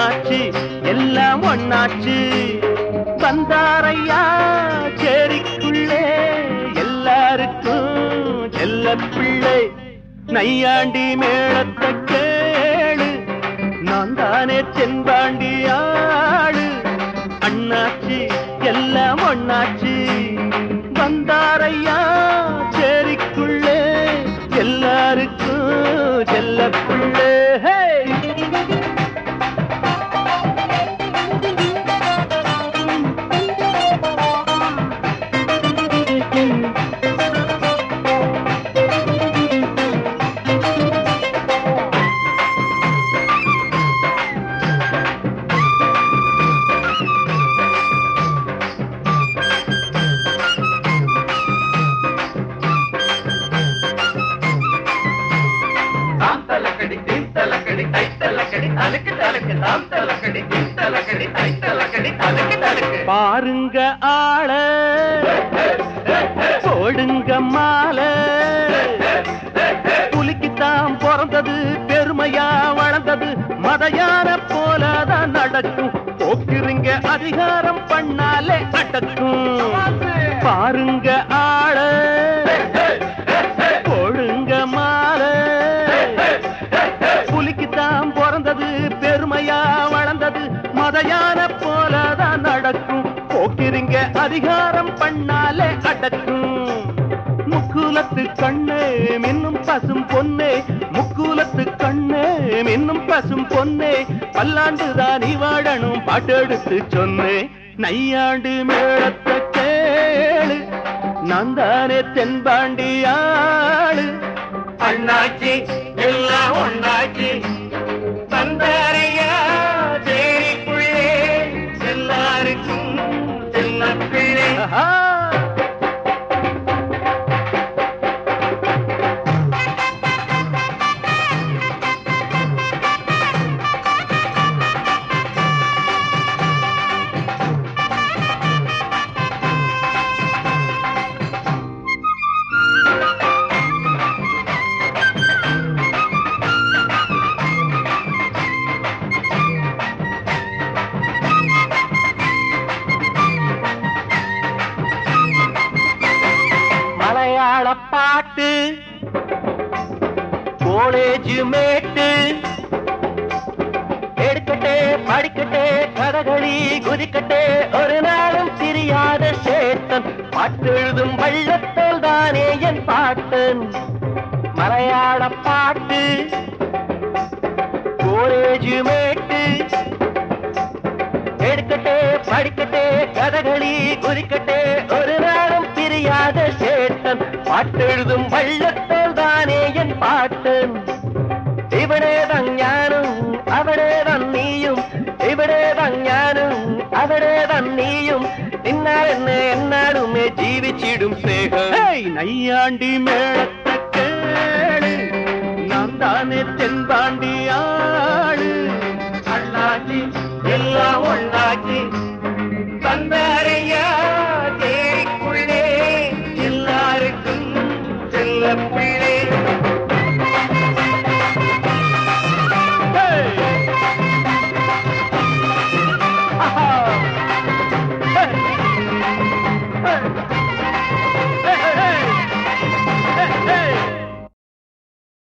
அண்ணாச்சி எல்லாம் ஒண்ணாச்சு. வந்தாரையா சேரிக்குள்ளே எல்லாருக்கும் செல்ல பிள்ளை. நையாண்டி மேளத்தை கேளு, நான் தானே தென்பாண்டி ஆளு. அண்ணாச்சி எல்லாம் ஒண்ணாச்சு. வந்தாரையா சேரிக்குள்ளே எல்லாருக்கும் செல்ல பிள்ளை. பாருங்க ஆள போடுங்க மால. புலிக்குத்தான் பிறந்தது பெருமையா வளர்ந்தது. மதையான போலதான் நடக்கும். போக்குறீங்க அதிகாரம் பண்ணாலே அடக்கும். பாருங்க ஆள போடுங்க மால. புலிக்குத்தான் பிறந்தது பெருமையா வளர்ந்தது. மதையான போலதான் நடக்கும். போக்கிறீங்க அதிகாரம் பண்ணாலே அடக்கும். முக்குலத்து கண்ணே மின்னும் பசும் பொன்னே. முக்குலத்து கண்ணே மின்னும் பசும் பொன்னே. பல்லாண்டுதான் நீ வாழணும் பாட்டெடுத்து சொன்னே. நையாண்டு மேளத்தை கேளு, நான் தானே தென்பாண்டி ஆளு. அண்ணாச்சி எல்லாம் ஒண்ணாச்சி. வந்தாரையா சேரிக்குள்ளே எல்லாருக்கும் செல்ல பிள்ளை. மலையாள பாட்டு காலேஜ் மேட்டு. எடுக்கட்டே படிக்கட்டே கதகளி குதிக்கட்டே. ஒரு நாளும் தெரியாத சேத்தன் பாட்டெழுதும் வள்ளத்தோல் தானே என் பாட்டன். மலையாள பாட்டு காலேஜ் மேட்டு. எடுக்கட்டே படிக்கட்டே கதகளி குதிக்கட்டே. ஒரு நாளும் தெரியாத சேத்தன் பாட்டெழுதும் வள்ளத்தோல் தானே என் பாட்டன். இவனேதான் ஞானும் அவனேதான் நீயும். இவனேதான் ஞானும் அவனேதான் நீயும். இன்னார் என்ன என்னாலுமே ஜீவிச்சிடும் சேகம். நையாண்டி மேளத்தை கேளு, நான் தானே